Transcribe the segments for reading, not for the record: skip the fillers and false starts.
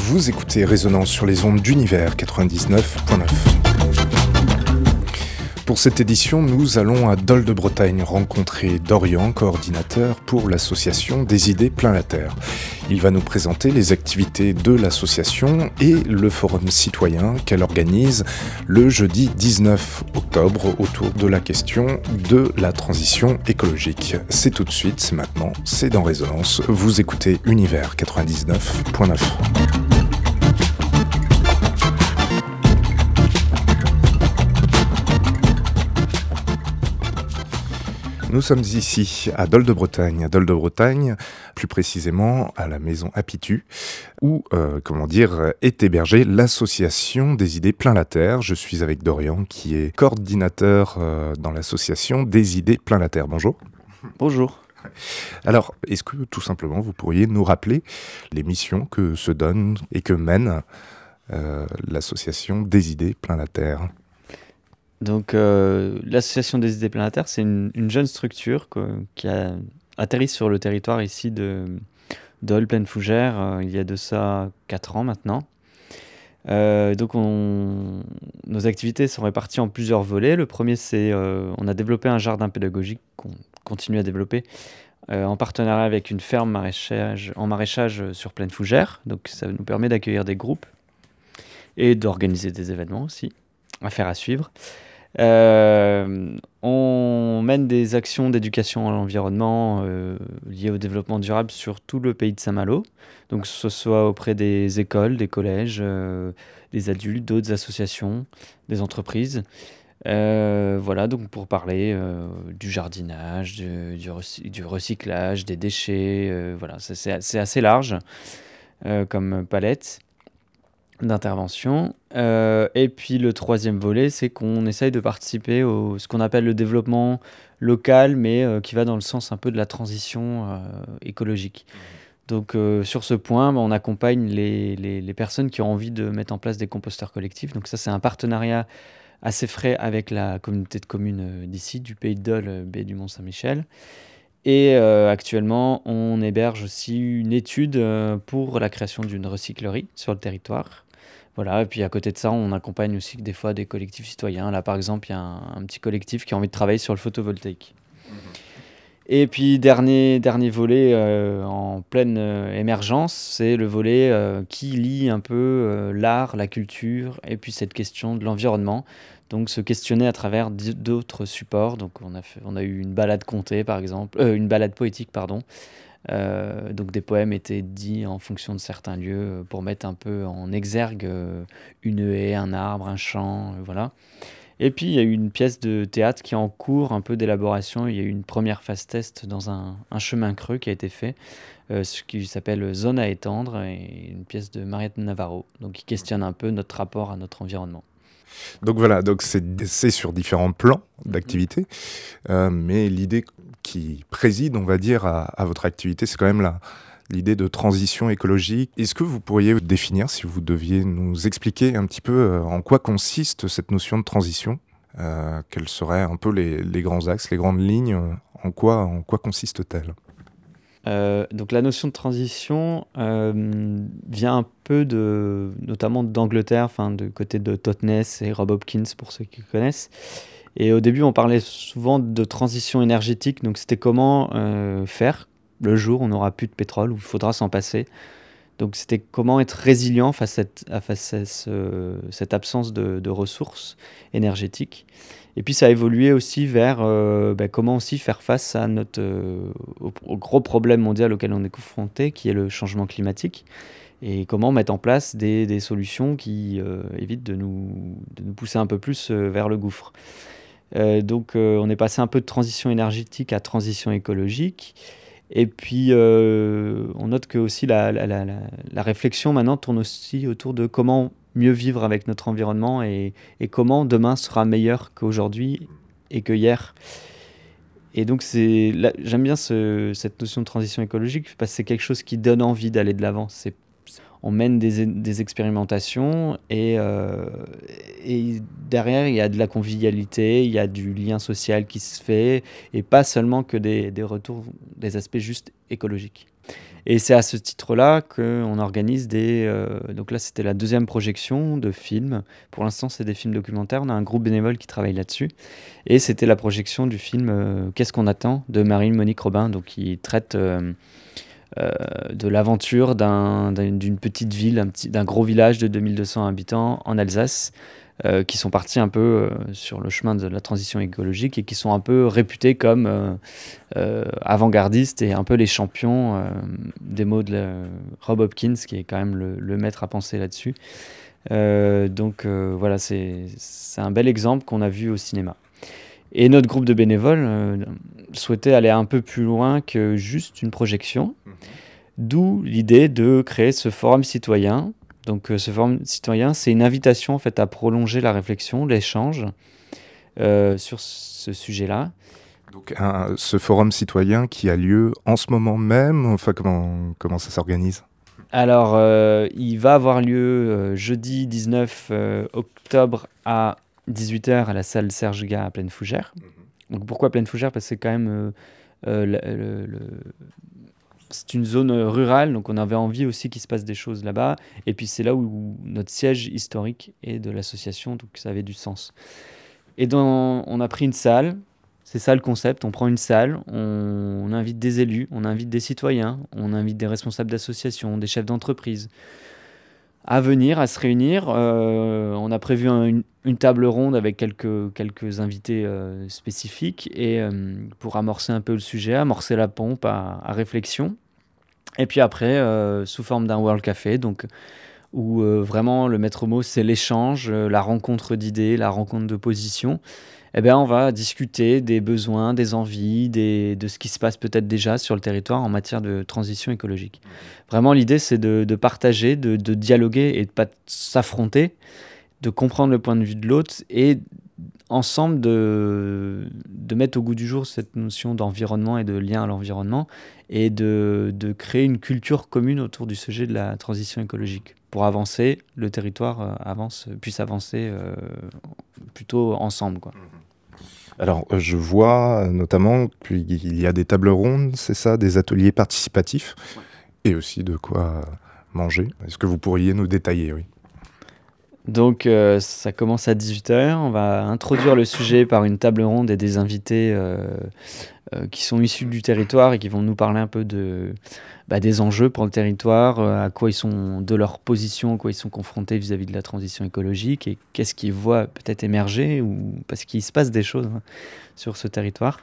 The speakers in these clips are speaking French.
Vous écoutez Résonance sur les ondes d'Univers 99.9. Pour cette édition, nous allons à Dol de Bretagne rencontrer Dorian, coordinateur pour l'association Des idées plein la terre. Il va nous présenter les activités de l'association et le forum citoyen qu'elle organise le jeudi 19 octobre autour de la question de la transition écologique. C'est tout de suite, c'est maintenant, c'est dans Résonance. Vous écoutez Univers 99.9. Nous sommes ici à Dol de Bretagne, plus précisément à la maison Apitu, où, est hébergée l'association Des idées plein la terre. Je suis avec Dorian, qui est coordinateur dans l'association Des idées plein la terre. Bonjour. Bonjour. Alors, est-ce que tout simplement vous pourriez nous rappeler les missions que se donne et que mène l'association Des idées plein la terre ? Donc, l'association des idées plein la terre, c'est une jeune structure qui a atterri sur le territoire ici de Dol, Plaine Fougère, il y a de ça 4 ans maintenant. Donc, nos activités sont réparties en plusieurs volets. Le premier, c'est on a développé un jardin pédagogique qu'on continue à développer en partenariat avec une ferme en maraîchage sur Plaine Fougère. Donc, ça nous permet d'accueillir des groupes et d'organiser des événements aussi, à suivre. On mène des actions d'éducation à l'environnement liées au développement durable sur tout le pays de Saint-Malo, donc que ce soit auprès des écoles, des collèges, des adultes, d'autres associations, des entreprises. Voilà, donc pour parler du jardinage, du recyclage, des déchets, voilà, c'est assez large comme palette d'intervention. Et puis le troisième volet, c'est qu'on essaye de participer au ce qu'on appelle le développement local, mais qui va dans le sens un peu de la transition écologique. Donc sur ce point, on accompagne les personnes qui ont envie de mettre en place des composteurs collectifs. Donc ça, c'est un partenariat assez frais avec la communauté de communes d'ici, du Pays de Dol, baie du Mont-Saint-Michel. Et actuellement, on héberge aussi une étude pour la création d'une recyclerie sur le territoire. Voilà, et puis à côté de ça, on accompagne aussi des fois des collectifs citoyens. Là, par exemple, il y a un petit collectif qui a envie de travailler sur le photovoltaïque. Et puis, dernier volet en pleine émergence, c'est le volet qui lie un peu l'art, la culture, et puis cette question de l'environnement. Donc, se questionner à travers d'autres supports. Donc, on a eu une balade contée, par exemple, une balade poétique, pardon. Donc des poèmes étaient dits en fonction de certains lieux pour mettre un peu en exergue une haie, un arbre, un champ, voilà. Et puis il y a eu une pièce de théâtre qui est en cours un peu d'élaboration. Il y a eu une première phase test dans un chemin creux qui a été fait, ce qui s'appelle Zone à étendre, et une pièce de Mariette Navarro, donc qui questionne un peu notre rapport à notre environnement. Donc voilà, donc c'est sur différents plans d'activité, mais l'idée qui préside, on va dire, à votre activité, c'est quand même l'idée de transition écologique. Est-ce que vous pourriez définir, si vous deviez nous expliquer un petit peu en quoi consiste cette notion de transition, quels seraient un peu les grands axes, les grandes lignes, en quoi consiste-t-elle ? Donc la notion de transition vient un peu notamment d'Angleterre, du côté de Totnes et Rob Hopkins pour ceux qui connaissent. Et au début, on parlait souvent de transition énergétique, donc c'était comment faire le jour où on n'aura plus de pétrole, où il faudra s'en passer. Donc c'était comment être résilient face à cette absence de ressources énergétiques. Et puis ça a évolué aussi vers comment aussi faire face à au gros problème mondial auquel on est confronté, qui est le changement climatique, et comment mettre en place des solutions qui évitent de nous pousser un peu plus vers le gouffre. Donc on est passé un peu de transition énergétique à transition écologique. Et puis on note que aussi la réflexion maintenant tourne aussi autour de comment mieux vivre avec notre environnement et comment demain sera meilleur qu'aujourd'hui et que hier. Et donc j'aime bien cette notion de transition écologique parce que c'est quelque chose qui donne envie d'aller de l'avant. On mène des expérimentations et derrière, il y a de la convivialité, il y a du lien social qui se fait et pas seulement que des retours, des aspects juste écologiques. Et c'est à ce titre-là qu'on organise donc là, c'était la deuxième projection de films. Pour l'instant, c'est des films documentaires. On a un groupe bénévole qui travaille là-dessus. Et c'était la projection du film Qu'est-ce qu'on attend de Marie-Monique Robin, donc qui traite de l'aventure d'une petite ville, d'un gros village de 2200 habitants en Alsace, qui sont partis un peu sur le chemin de la transition écologique et qui sont un peu réputés comme avant-gardistes et un peu les champions des mots de Rob Hopkins, qui est quand même le maître à penser là-dessus. Donc voilà, c'est un bel exemple qu'on a vu au cinéma. Et notre groupe de bénévoles souhaitait aller un peu plus loin que juste une projection, d'où l'idée de créer ce forum citoyen. Donc ce forum citoyen, c'est une invitation en fait à prolonger la réflexion, l'échange sur ce sujet-là. Donc ce forum citoyen qui a lieu en ce moment même, enfin comment ça s'organise ? Alors il va avoir lieu jeudi 19 octobre à 18h à la salle Serge Gars à Plaine Fougère. Donc pourquoi Plaine Fougère ? Parce que c'est quand même c'est une zone rurale, donc on avait envie aussi qu'il se passe des choses là-bas. Et puis c'est là où notre siège historique est de l'association, donc ça avait du sens. Et on a pris une salle, c'est ça le concept, on prend une salle, on invite des élus, on invite des citoyens, on invite des responsables d'associations, des chefs d'entreprise à venir, à se réunir. On a prévu une table ronde avec quelques invités spécifiques et pour amorcer un peu le sujet, amorcer la pompe à réflexion. Et puis après, sous forme d'un World Café, donc, où vraiment le maître mot, c'est l'échange, la rencontre d'idées, la rencontre de positions. Eh bien, on va discuter des besoins, des envies, de ce qui se passe peut-être déjà sur le territoire en matière de transition écologique. Vraiment, l'idée, c'est de partager, de dialoguer et de ne pas s'affronter, de comprendre le point de vue de l'autre et ensemble de mettre au goût du jour cette notion d'environnement et de lien à l'environnement et de créer une culture commune autour du sujet de la transition écologique. Pour avancer, le territoire puisse avancer plutôt ensemble, quoi. Alors, je vois notamment qu'il y a des tables rondes, c'est ça, des ateliers participatifs, et aussi de quoi manger. Est-ce que vous pourriez nous détailler, oui ? Donc, ça commence à 18h. On va introduire le sujet par une table ronde et des invités qui sont issus du territoire et qui vont nous parler un peu des enjeux pour le territoire, à quoi ils sont, de leur position, à quoi ils sont confrontés vis-à-vis de la transition écologique et qu'est-ce qu'ils voient peut-être émerger ou parce qu'il se passe des choses sur ce territoire.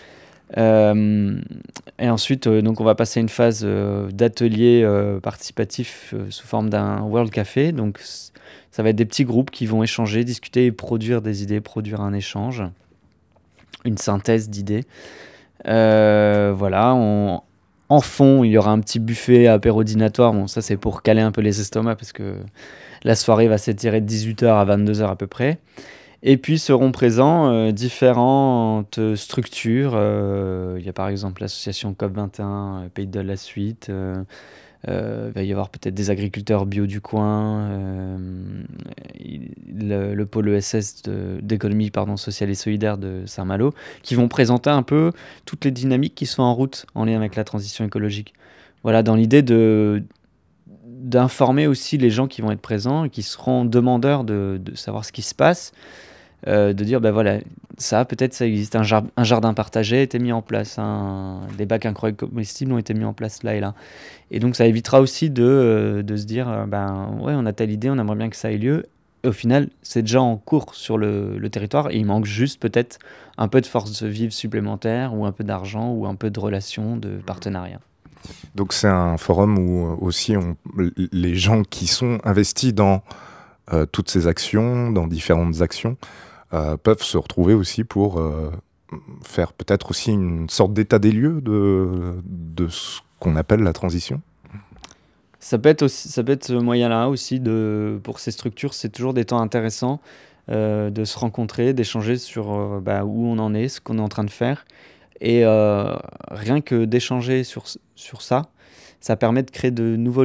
Et ensuite, donc on va passer à une phase d'atelier participatif sous forme d'un World Café. Donc ça va être des petits groupes qui vont échanger, discuter et produire des idées, produire un échange, une synthèse d'idées. Voilà, en fond, il y aura un petit buffet apéro-dînatoire. Bon, ça, c'est pour caler un peu les estomacs parce que la soirée va s'étirer de 18h à 22h à peu près. Et puis seront présents différentes structures. Il y a par exemple l'association COP21, Pays de la Suite. Il va y avoir peut-être des agriculteurs bio du coin, le pôle ESS d'économie sociale et solidaire de Saint-Malo, qui vont présenter un peu toutes les dynamiques qui sont en route en lien avec la transition écologique. Voilà, dans l'idée d'informer aussi les gens qui vont être présents et qui seront demandeurs de savoir ce qui se passe, de dire voilà, peut-être ça existe, un jardin partagé a été mis en place, des bacs incroyables comestibles ont été mis en place là et là. Et donc ça évitera aussi de se dire ouais, on a telle idée, on aimerait bien que ça ait lieu. Et au final, c'est déjà en cours sur le territoire et il manque juste peut-être un peu de force vive supplémentaire ou un peu d'argent ou un peu de relations, de partenariat. Donc c'est un forum où aussi les gens qui sont investis dans toutes ces actions, dans différentes actions, peuvent se retrouver aussi pour faire peut-être aussi une sorte d'état des lieux de ce qu'on appelle la transition. Ça peut être ce moyen-là aussi, pour ces structures, c'est toujours des temps intéressants de se rencontrer, d'échanger sur où on en est, ce qu'on est en train de faire. Et rien que d'échanger sur ça permet de créer de nouveaux liens,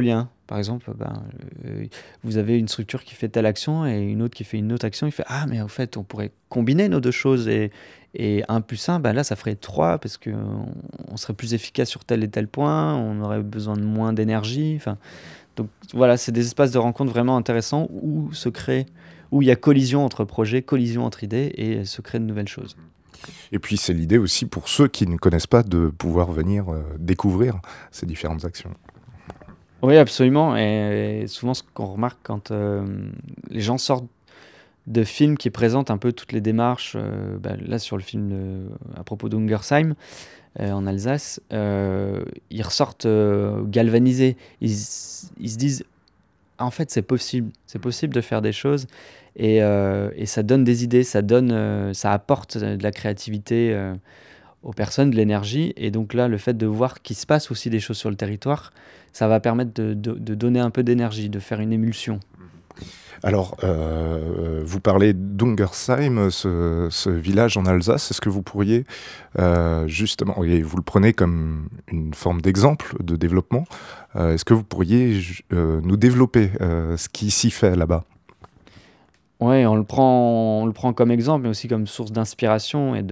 Par exemple, vous avez une structure qui fait telle action et une autre qui fait une autre action. Il fait: «Ah, mais au fait, on pourrait combiner nos 2 choses et 1 + 1, là, ça ferait 3 parce qu'on serait plus efficace sur tel et tel point, on aurait besoin de moins d'énergie». Enfin, donc voilà, c'est des espaces de rencontre vraiment intéressants où il y a collision entre projets, collision entre idées et se créent de nouvelles choses. Et puis c'est l'idée aussi pour ceux qui ne connaissent pas de pouvoir venir, découvrir ces différentes actions. Oui, absolument, et souvent ce qu'on remarque quand, les gens sortent de films qui présentent un peu toutes les démarches, là sur le film, à propos d'Ungersheim, en Alsace, ils ressortent, galvanisés. Ils se disent: «En fait, c'est possible de faire des choses», et ça donne des idées, ça apporte, de la créativité, aux personnes, de l'énergie, et donc là, le fait de voir qu'il se passe aussi des choses sur le territoire, ça va permettre de donner un peu d'énergie, de faire une émulsion. Alors, vous parlez d'Ungersheim, ce village en Alsace. Est-ce que vous pourriez, justement, et vous le prenez comme une forme d'exemple de développement, est-ce que vous pourriez nous développer, ce qui s'y fait là-bas? Ouais, on le prend comme exemple, mais aussi comme source d'inspiration et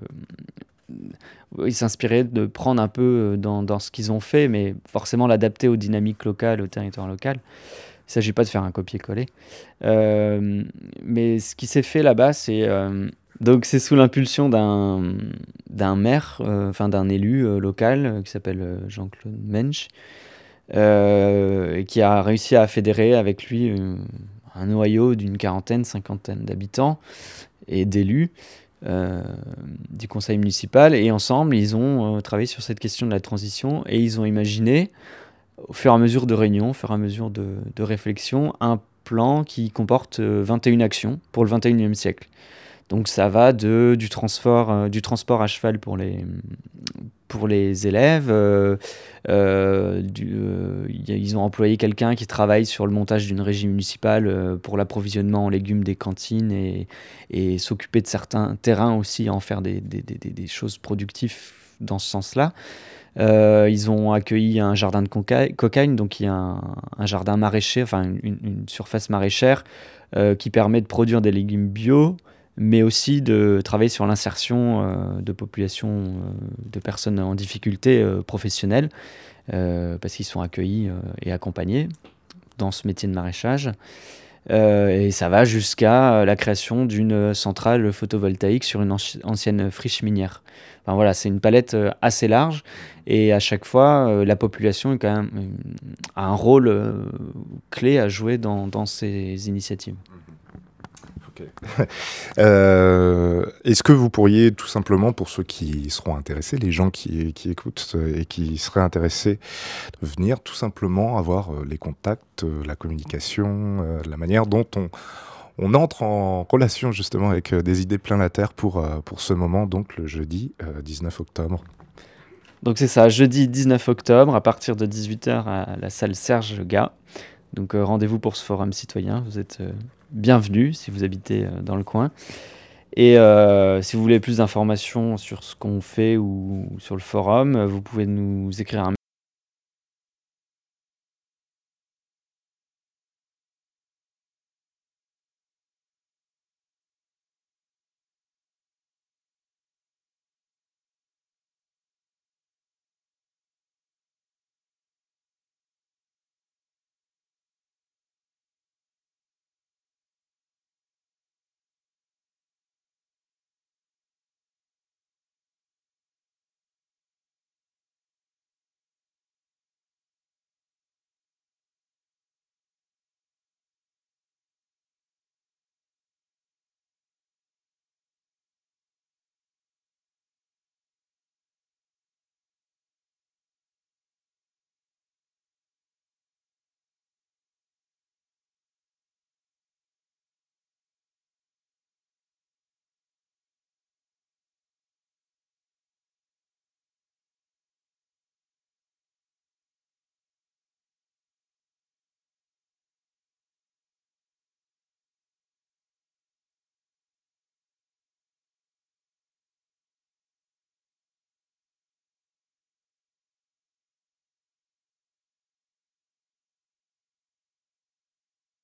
oui, s'inspirer, de prendre un peu, dans ce qu'ils ont fait, mais forcément l'adapter aux dynamiques locales, au territoire local. Il s'agit pas de faire un copier-coller. Mais ce qui s'est fait là-bas, donc c'est sous l'impulsion d'un maire, enfin d'un élu, local, qui s'appelle, Jean-Claude Mensch, et qui a réussi à fédérer avec lui, un noyau d'une quarantaine, cinquantaine d'habitants et d'élus, heu, du conseil municipal, et ensemble, ils ont, travaillé sur cette question de la transition, et ils ont imaginé, au fur et à mesure de réunions, au fur et à mesure de réflexions, un plan qui comporte, 21 actions pour le 21e siècle. Donc ça va du transport à cheval pour les élèves, ils ont employé quelqu'un qui travaille sur le montage d'une régie municipale, pour l'approvisionnement en légumes des cantines, et s'occuper de certains terrains aussi, en faire des choses productives dans ce sens-là. Ils ont accueilli un jardin de cocagne, donc il y a un jardin maraîcher, enfin une surface maraîchère, qui permet de produire des légumes bio, mais aussi de travailler sur l'insertion, de populations, de personnes en difficulté, professionnelle, parce qu'ils sont accueillis, et accompagnés dans ce métier de maraîchage. Et ça va jusqu'à, la création d'une centrale photovoltaïque sur une ancienne friche minière. Enfin voilà, c'est une palette, assez large, et à chaque fois, la population est quand même, a un rôle, clé à jouer dans ces initiatives. OK. Est-ce que vous pourriez tout simplement, pour ceux qui seront intéressés, les gens qui écoutent, et qui seraient intéressés de venir, tout simplement avoir, les contacts, la communication, la manière dont on entre en relation justement avec, des idées plein la terre pour ce moment, donc le jeudi, 19 octobre? Donc c'est ça, jeudi 19 octobre à partir de 18 h à la salle Serge Gas. Donc, rendez-vous pour ce forum citoyen. Vous êtes, bienvenus si vous habitez, dans le coin, et si vous voulez plus d'informations sur ce qu'on fait ou sur le forum, vous pouvez nous écrire un